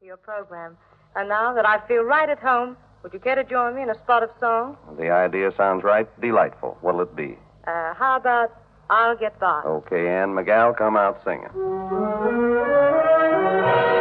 to your program. And now that I feel right at home, would you care to join me in a spot of song? The idea sounds right. Delightful. What'll it be? How about I'll Get By? Okay, Ann McGall, come out singing.